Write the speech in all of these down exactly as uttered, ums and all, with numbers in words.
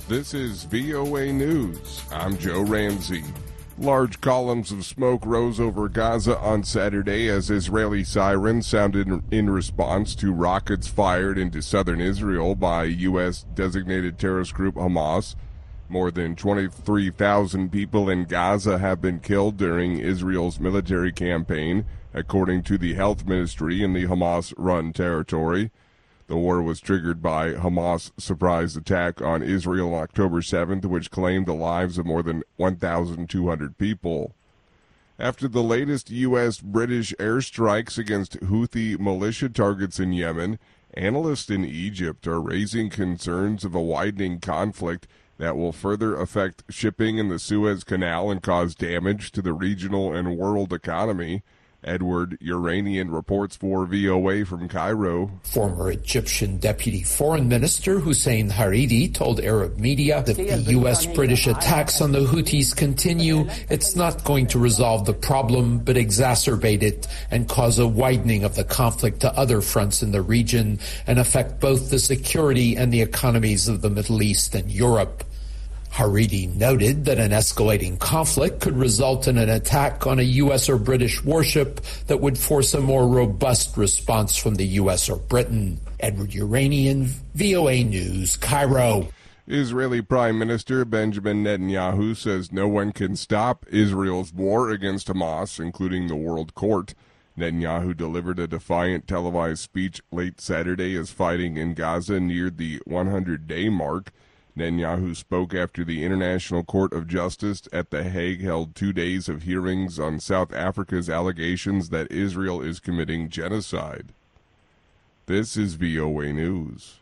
This is V O A News. I'm Joe Ramsey. Large columns of smoke rose over Gaza on Saturday as Israeli sirens sounded in response to rockets fired into southern Israel by U S-designated terrorist group Hamas. More than twenty-three thousand people in Gaza have been killed during Israel's military campaign, according to the health ministry in the Hamas-run territory. The war was triggered by Hamas' surprise attack on Israel on October seventh, which claimed the lives of more than one thousand two hundred people. After the latest U S-British airstrikes against Houthi militia targets in Yemen, analysts in Egypt are raising concerns of a widening conflict that will further affect shipping in the Suez Canal and cause damage to the regional and world economy. Edward Uranian reports for V O A from Cairo. Former Egyptian Deputy Foreign Minister Hussein Hariri told Arab media that the U S-British attacks on the Houthis continue. It's not going to resolve the problem, but exacerbate it and cause a widening of the conflict to other fronts in the region and affect both the security and the economies of the Middle East and Europe. Hariri noted that an escalating conflict could result in an attack on a U S or British warship that would force a more robust response from the U S or Britain. Edward Uranian, V O A News, Cairo. Israeli Prime Minister Benjamin Netanyahu says no one can stop Israel's war against Hamas, including the World Court. Netanyahu delivered a defiant televised speech late Saturday as fighting in Gaza neared the hundred-day mark. Netanyahu spoke after the International Court of Justice at The Hague held two days of hearings on South Africa's allegations that Israel is committing genocide. This is V O A News.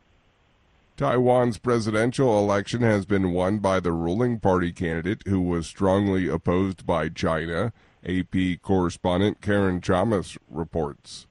Taiwan's presidential election has been won by the ruling party candidate who was strongly opposed by China. A P correspondent Karen Chamas reports.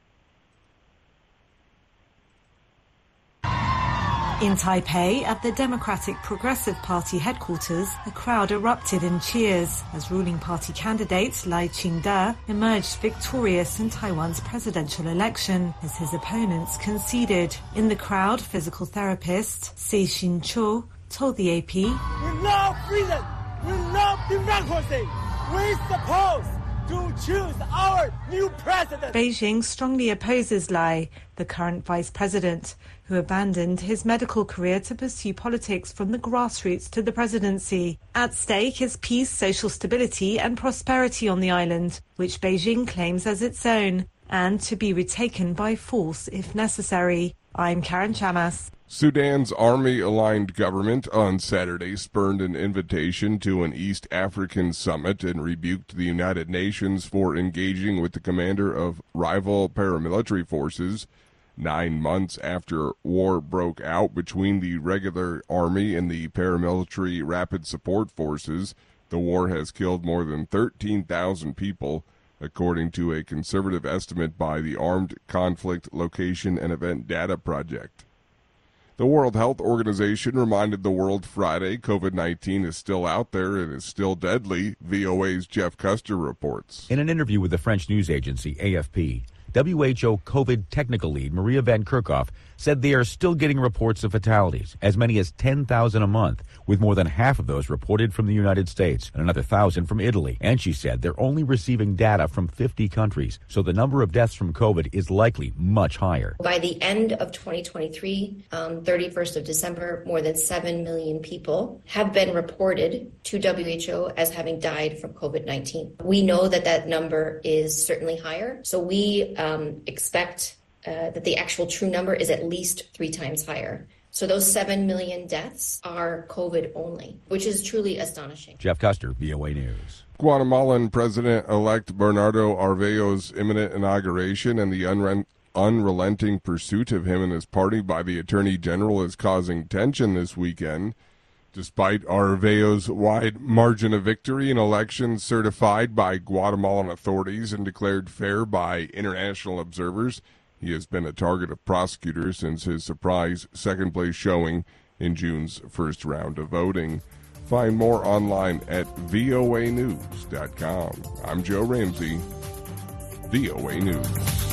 In Taipei, at the Democratic Progressive Party headquarters, a crowd erupted in cheers as ruling party candidate Lai Ching-te emerged victorious in Taiwan's presidential election as his opponents conceded. In the crowd, physical therapist Se Xin-cho told the A P, "We love freedom, we love democracy, we suppose to choose our new president." Beijing strongly opposes Lai, the current vice president, who abandoned his medical career to pursue politics from the grassroots to the presidency. At stake is peace, social stability and prosperity on the island, which Beijing claims as its own, and to be retaken by force if necessary. I'm Karen Chamas. Sudan's army-aligned government on Saturday spurned an invitation to an East African summit and rebuked the United Nations for engaging with the commander of rival paramilitary forces. Nine months after war broke out between the regular army and the paramilitary rapid support forces, the war has killed more than thirteen thousand people, according to a conservative estimate by the Armed Conflict Location and Event Data Project. The World Health Organization reminded the world Friday COVID nineteen is still out there and is still deadly. V O A's Jeff Custer reports. In an interview with the French news agency A F P, W H O COVID technical lead Maria Van Kerkhove said they are still getting reports of fatalities, as many as ten thousand a month, with more than half of those reported from the United States and another one thousand from Italy. And she said they're only receiving data from fifty countries, so the number of deaths from COVID is likely much higher. By the end of twenty twenty-three, um, thirty-first of December, more than seven million people have been reported to W H O as having died from COVID nineteen. We know that that number is certainly higher, so we um, expect Uh, that the actual true number is at least three times higher. So those seven million deaths are COVID only, which is truly astonishing. Jeff Custer, V O A News. Guatemalan President-elect Bernardo Arevalo's imminent inauguration and the unre- unrelenting pursuit of him and his party by the Attorney General is causing tension this weekend. Despite Arevalo's wide margin of victory in elections certified by Guatemalan authorities and declared fair by international observers, he has been a target of prosecutors since his surprise second-place showing in June's first round of voting. Find more online at V O A news dot com. I'm Joe Ramsey, V O A News.